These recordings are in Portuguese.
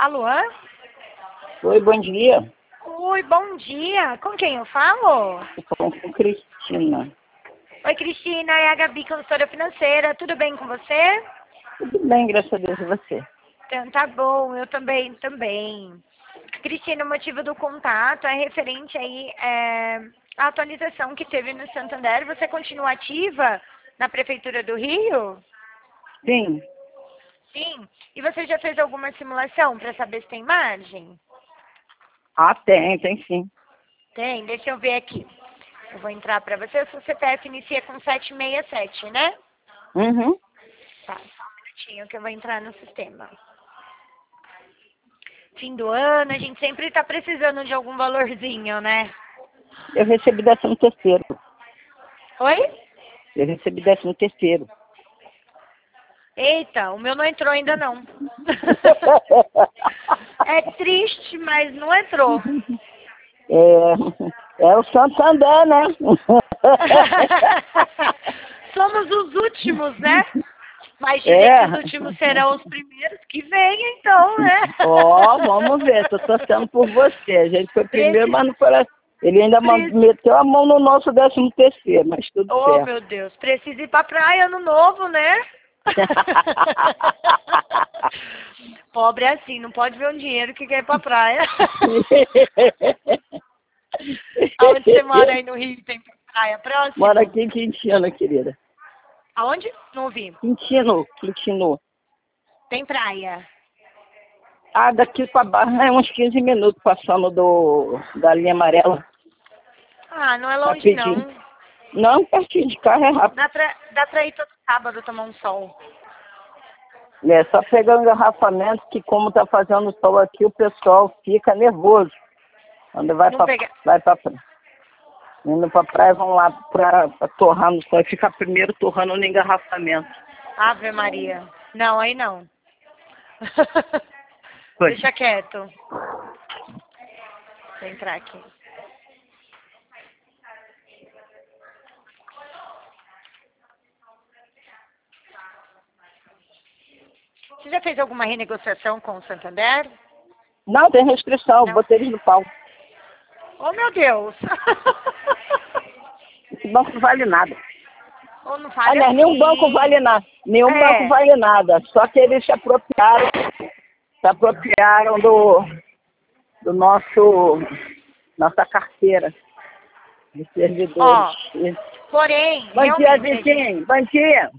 Luan? Oi, bom dia. Oi, bom dia. Com quem eu falo? Estou falando com Cristina. Oi, Cristina, é a Gabi, consultora financeira. Tudo bem com você? Tudo bem, graças a Deus, e você? Então, tá bom, eu também. Cristina, o motivo do contato é referente aí à atualização que teve no Santander. Você continua ativa na Prefeitura do Rio? Sim. Sim. E você já fez alguma simulação para saber se tem margem? Ah, tem sim. Tem, deixa eu ver aqui. Eu vou entrar para você. O seu CPF inicia com 767, né? Uhum. Tá, só um minutinho que eu vou entrar no sistema. Fim do ano, a gente sempre tá precisando de algum valorzinho, né? Eu recebi 13º. Oi? Eu recebi 13º. Eita, o meu não entrou ainda não. É triste, mas não entrou. É o Santander, né? Somos os últimos, né? Mas dizem que os últimos serão os primeiros que vêm, então, né? Vamos ver, tô torcendo por você. A gente foi primeiro, Preci- mas não foi. Ele ainda meteu a mão no nosso 13º, mas tudo Oh, certo. meu Deus, precisa ir pra praia ano novo, né? Pobre é assim, não pode ver um dinheiro que quer ir pra praia. Aonde você mora aí no Rio tem praia próxima? Mora aqui em Quintino, querida. Aonde? Não ouvi. Quintino. Tem praia. Ah, daqui para baixo é uns 15 minutos passando da linha amarela. Ah, não é longe Rapidinho. não. Não, pertinho de carro é rápido. Dá pra ir todo sábado tomar um sol. É só pegar um engarrafamento que como tá fazendo sol aqui, o pessoal fica nervoso. Quando vai Não pra pega. praia. Indo pra praia, vão lá pra torrar no sol e ficar primeiro torrando no engarrafamento. Ave Maria. Não, aí não. Foi. Deixa quieto. Vou entrar aqui. Você já fez alguma renegociação com o Santander? Não, tem restrição, Não. botei eles no pau. Oh, meu Deus. Esse banco não vale nada. Ou não fale Aliás, nenhum assim. banco vale nada. Nenhum É. banco vale nada. Só que eles se apropriaram do nossa carteira de servidores. Ó, porém, Bom dia, realmente, vizinho. Bom dia.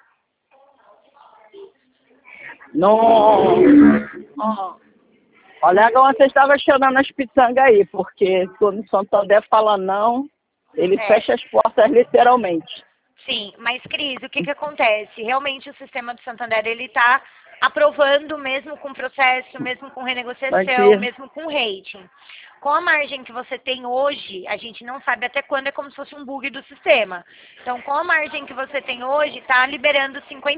Não. ó, Olha, agora você estava chorando as pitangas aí, porque quando o Santander fala não, ele fecha as portas literalmente. sim, mas Cris, o que acontece? Realmente o sistema do Santander, ele tá aprovando mesmo com processo, mesmo com renegociação, mesmo com rating. Com a margem que você tem hoje, a gente não sabe até quando, é como se fosse um bug do sistema. Então, com a margem que você tem hoje, está liberando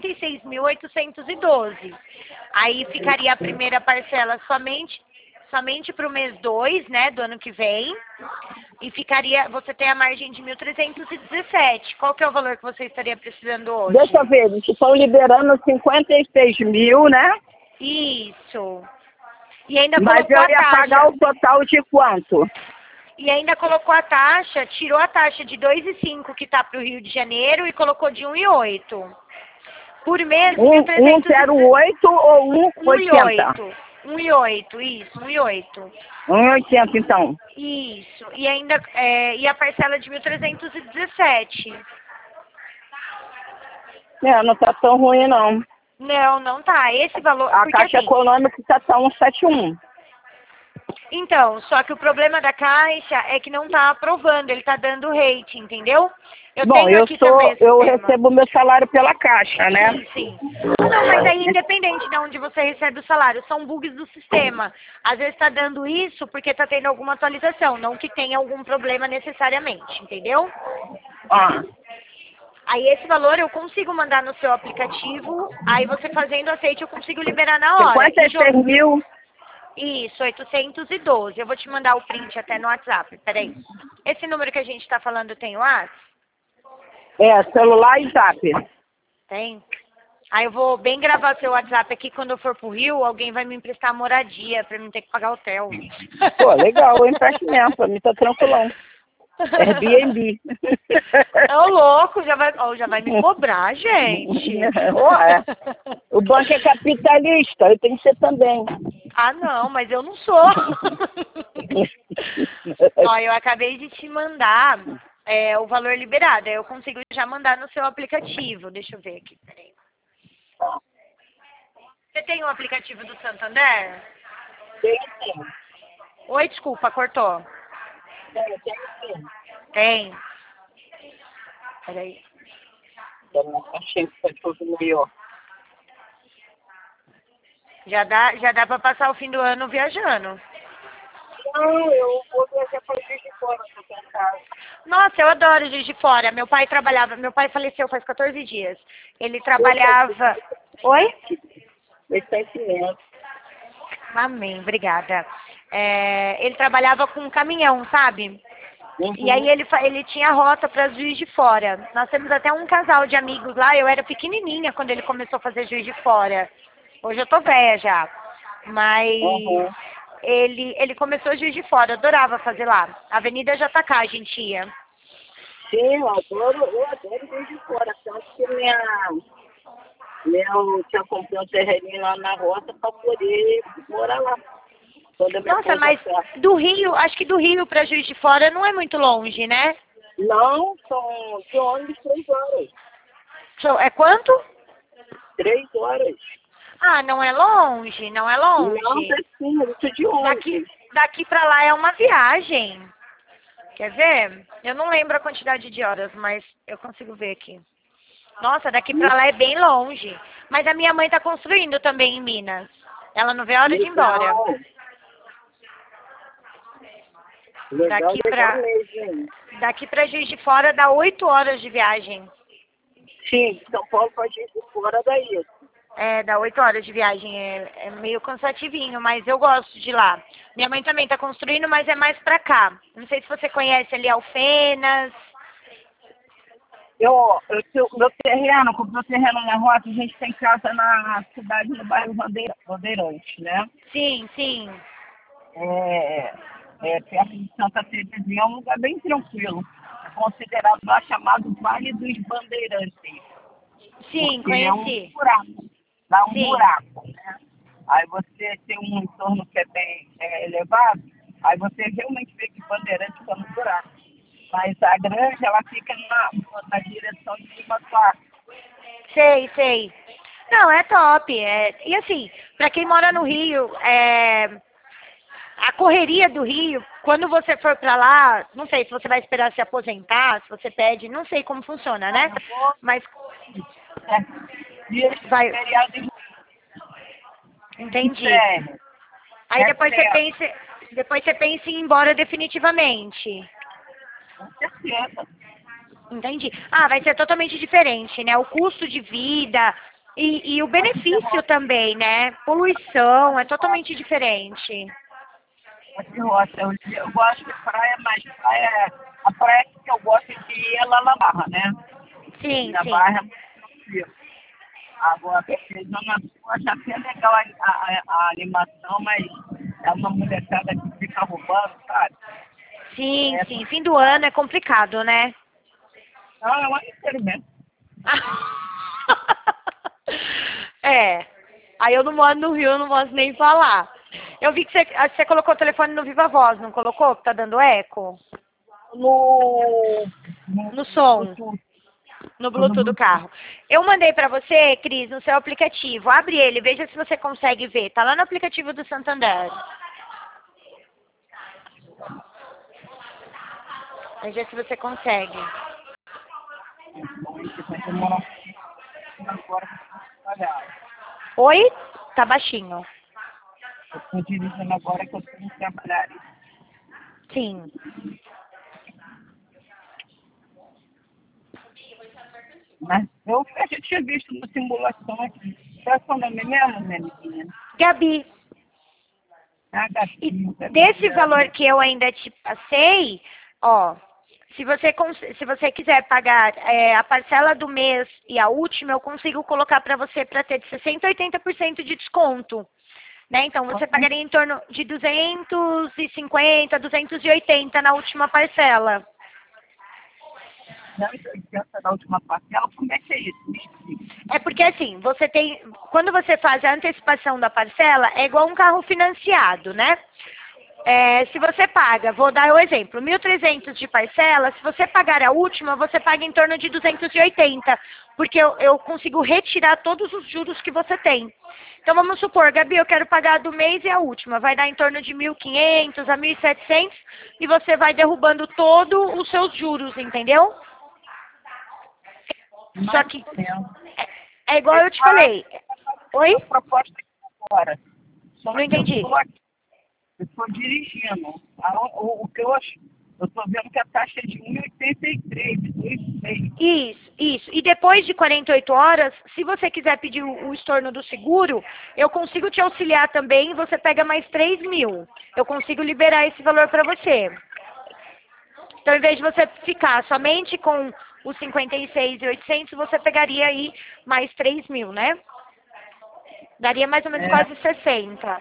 56.812. Aí ficaria a primeira parcela somente para o mês 2, né, do ano que vem. E você tem a margem de 1.317. Qual que é o valor que você estaria precisando hoje? Deixa eu ver, eles estão liberando 56 mil, né? Isso. E ainda Mas colocou eu a ia taxa. pagar o total de quanto? E ainda colocou a taxa, tirou a taxa de 2,5 que está para o Rio de Janeiro e colocou de 1,8. Por mês, 108 ou 180? 1,8, isso, 1,8. 180, então. Isso. E ainda e a parcela de 1.317. Não tá tão ruim, não. Não, não tá. Esse valor. A Porque Caixa assim. Econômica tá 171. Então, só que o problema da Caixa é que não tá aprovando, ele tá dando rating, entendeu? Bom, Tenho aqui também esse eu tema. recebo meu salário pela Caixa, né? Sim. Ah, não, mas aí independente de onde você recebe o salário, são bugs do sistema. Às vezes está dando isso porque está tendo alguma atualização, não que tenha algum problema necessariamente, entendeu? Ah, Aí esse valor eu consigo mandar no seu aplicativo, aí você fazendo aceite eu consigo liberar na hora. 56 mil. Isso, 812. Eu vou te mandar o print até no WhatsApp, peraí. Esse número que a gente está falando tem o WhatsApp? Celular e zap. Tem? Aí eu vou bem gravar seu WhatsApp aqui, quando eu for pro Rio, alguém vai me emprestar moradia pra eu não ter que pagar hotel. Pô, legal, o empréstimo, pra mim tá tranquilão. Airbnb. Ô, louco, já vai me cobrar, gente. Ué, o banco é capitalista, eu tenho que ser também. Ah, não, mas eu não sou. Ó, eu acabei de te mandar o valor liberado. Aí eu consigo já mandar no seu aplicativo. Deixa eu ver aqui, peraí. Você tem o aplicativo do Santander? Tem sim. Oi, desculpa, cortou. Tem sim. Tem. Peraí. Eu não achei que foi tudo melhor. Já dá pra passar o fim do ano viajando. Não, eu vou viajar para Juiz de Fora, pra casa. Nossa, eu adoro Juiz de Fora. Meu pai faleceu faz 14 dias. Ele trabalhava... Oi? Licenciamento. Amém, obrigada. Ele trabalhava com um caminhão, sabe? Uhum. E aí ele tinha rota para Juiz de Fora. Nós temos até um casal de amigos lá. Eu era pequenininha quando ele começou a fazer Juiz de Fora. Hoje eu tô velha já. Mas ele começou Juiz de Fora. Eu adorava fazer lá. Avenida JK a gente ia. Sim, eu adoro Juiz de Fora. Tanto que meu tia comprou um terreninho lá na roça para poder morar lá. Nossa, mas do Rio, acho que do Rio para Juiz de Fora não é muito longe, né? Não, são de ônibus 3 horas. É quanto? 3 horas. Ah, não é longe, não é longe. Não, sim, isso de ônibus. Daqui para lá é uma viagem. Quer ver? Eu não lembro a quantidade de horas, mas eu consigo ver aqui. Nossa, daqui para lá é bem longe. Mas a minha mãe tá construindo também em Minas. Ela não vê a hora de ir embora. Legal, daqui pra Juiz de Fora dá 8 horas de viagem. Sim, São Paulo para Juiz de Fora dá isso. Dá 8 horas de viagem. É meio cansativinho, mas eu gosto de lá. Minha mãe também tá construindo, mas é mais pra cá. Não sei se você conhece ali Alfenas. Meu terreno, com o meu terreno na rota, a gente tem casa na cidade, no bairro Bandeirantes, né? Sim, sim. Perto de Santa Terezinha, é um lugar bem tranquilo. Considerado lá chamado Vale dos Bandeirantes. Sim, conheci. É um buraco. Dá um Sim. buraco, né? Aí você tem um entorno que é bem elevado, aí você realmente vê que Bandeirantes está no buraco. Mas a granja, ela fica na direção de cima do ar. Sei. Não, é top. E assim, pra quem mora no Rio, a correria do Rio, quando você for pra lá, não sei se você vai esperar se aposentar, se você pede, não sei como funciona, né? Mas vai. Entendi. Aí depois você pensa em ir embora definitivamente. Com certeza. Entendi. Ah, vai ser totalmente diferente, né? O custo de vida e o benefício também, né? Poluição, é totalmente diferente. Eu gosto de praia, mas a praia que eu gosto de ir é lá na Barra, né? Sim. Na Barra é muito tranquilo. Agora, porque Zona Sul, acho até legal a animação, mas é uma molecada que fica roubando, sabe? Sim. Fim do ano é complicado, né? Não, é um ano inteiro mesmo. Aí eu não moro no Rio, eu não posso nem falar. Eu vi que você colocou o telefone no Viva Voz, não colocou? Que tá dando eco? No som. No Bluetooth do carro. Eu mandei pra você, Cris, no seu aplicativo. Abre ele, veja se você consegue ver. Tá lá no aplicativo do Santander. Veja se você consegue. Oi? Tá baixinho. Eu estou dirigindo agora que eu tenho que trabalhar. Sim. Mas eu já tinha visto uma simulação aqui. Qual é o seu nome mesmo, minha menina? Gabi. Gabi. E desse valor que eu ainda te passei, ó, Se você quiser pagar a parcela do mês e a última, eu consigo colocar para você para ter de 60% a 80% de desconto. Né? Então, você pagaria em torno de 250, 280 na última parcela. 280 na última parcela? Como é que é isso? Me explica. É porque assim, quando você faz a antecipação da parcela, é igual um carro financiado, né? Se você paga, vou dar o exemplo, 1.300 de parcela, se você pagar a última, você paga em torno de 280, porque eu consigo retirar todos os juros que você tem. Então vamos supor, Gabi, eu quero pagar do mês e a última, vai dar em torno de 1.500 a 1.700 e você vai derrubando todos os seus juros, entendeu? Só que é igual eu te falei. Oi? Proposta agora. Não entendi. Eu estou dirigindo. O que eu estou vendo que a taxa é de 1,83, 2,6. Isso. E depois de 48 horas, se você quiser pedir o estorno do seguro, eu consigo te auxiliar também, você pega mais 3 mil. Eu consigo liberar esse valor para você. Então, em vez de você ficar somente com os 56.800, você pegaria aí mais 3 mil, né? Daria mais ou menos quase 60.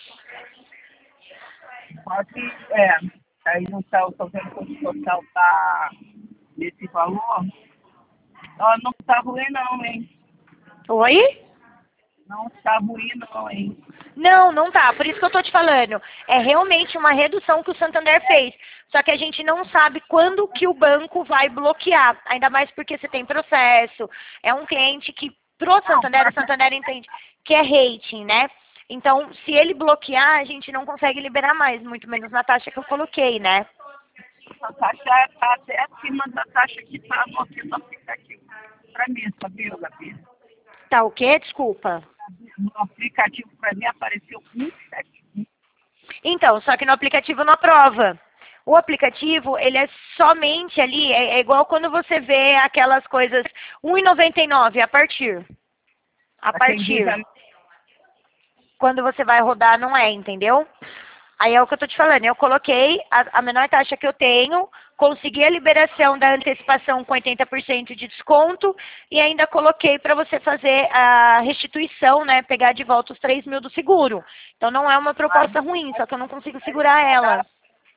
Quase, aí não tá, eu tô vendo que o total tá nesse valor. Não tá ruim não, hein? Oi? Não tá ruim não, hein? Não tá. Por isso que eu tô te falando. É realmente uma redução que o Santander fez. Só que a gente não sabe quando que o banco vai bloquear. Ainda mais porque você tem processo. É um cliente que, pro Santander, o Santander entende que é rating, né? Então, se ele bloquear, a gente não consegue liberar mais, muito menos na taxa que eu coloquei, né? A taxa está até acima da taxa que está no aplicativo para mim, sabia, Gabi? Tá o quê? Desculpa. No aplicativo para mim apareceu 1,71. Então, só que no aplicativo não aprova. O aplicativo, ele é somente ali, é igual quando você vê aquelas coisas 1,99 a partir. A partir. Quando você vai rodar, não é, entendeu? Aí é o que eu tô te falando. Eu coloquei a menor taxa que eu tenho, consegui a liberação da antecipação com 80% de desconto e ainda coloquei para você fazer a restituição, né? Pegar de volta os 3 mil do seguro. Então não é uma proposta ruim, só que eu não consigo segurar ela.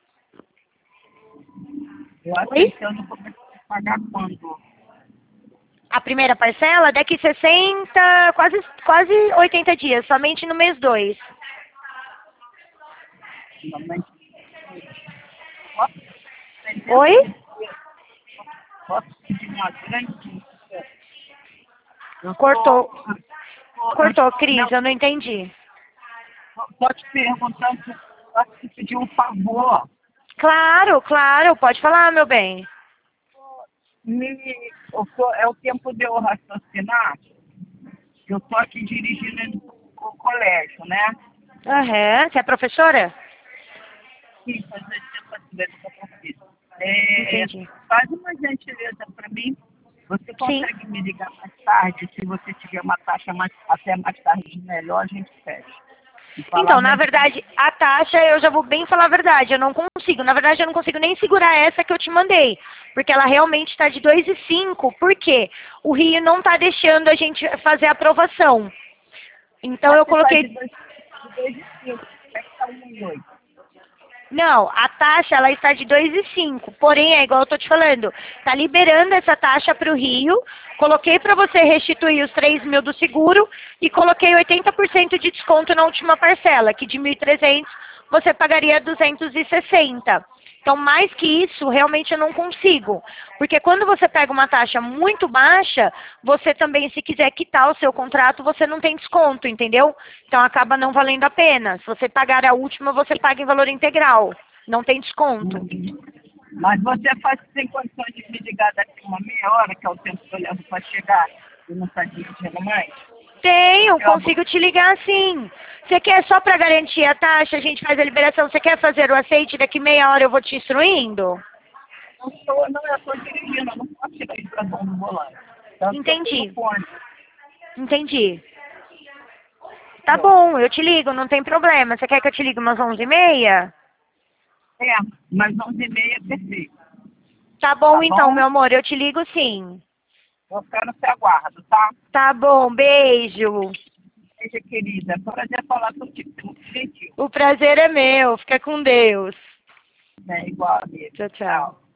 Eu acho que eu não começo a pagar quando? A primeira parcela, daqui 60, quase 80 dias, somente no mês 2. Oi? Posso pedir uma grande... Cortou, Cris, eu não entendi. Estou te perguntando se posso te pedir um favor. Claro, pode falar, meu bem. É o tempo de eu raciocinar. Eu estou aqui dirigindo o colégio, né? Aham, você é professora? Sim, fazer Entendi. faz uma gentileza para mim. Você consegue me ligar mais tarde? Se você tiver uma taxa até mais tarde melhor, a gente fecha. Então, na verdade, a taxa, eu já vou bem falar a verdade, eu não consigo. Na verdade, eu não consigo nem segurar essa que eu te mandei. Porque ela realmente está de 2,5. Por quê? O Rio não está deixando a gente fazer a aprovação. Então, eu coloquei... De 2,5. É que tá 1,8. Não, a taxa ela está de 2,5, porém, é igual eu tô te falando, tá liberando essa taxa para o Rio, coloquei para você restituir os 3 mil do seguro e coloquei 80% de desconto na última parcela, que de 1.300 você pagaria 260. Então, mais que isso, realmente eu não consigo. Porque quando você pega uma taxa muito baixa, você também, se quiser quitar o seu contrato, você não tem desconto, entendeu? Então, acaba não valendo a pena. Se você pagar a última, você paga em valor integral. Não tem desconto. Mas você tem condições de me ligar daqui uma meia hora, que é o tempo que eu levo para chegar, e não está dirigindo mais? Tenho, consigo te ligar sim. Você quer só para garantir a taxa, a gente faz a liberação, você quer fazer o aceite, daqui meia hora eu vou te instruindo? Não, eu estou dirigindo, eu não posso tirar isso para do volante. Entendi. Entendi. Tá bom, eu te ligo, não tem problema. Você quer que eu te ligue umas 11h30? Mas 11h30 é perfeito. Tá bom, Tá então, bom? meu amor, eu te ligo sim. Vou ficar no seu aguardo, tá? Tá bom, beijo. Beijo, querida. Foi um prazer falar contigo. Você é muito gentil. O prazer é meu. Fica com Deus. Né? Igual, amiga. Tchau, tchau. Tchau.